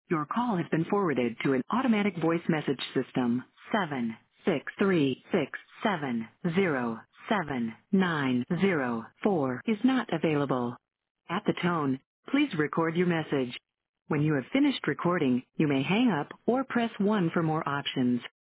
Your call has been forwarded to an automatic voice message system. 763670790 is not available. At the tone, please record your message. When you have finished recording, you may hang up or press 1 for more options.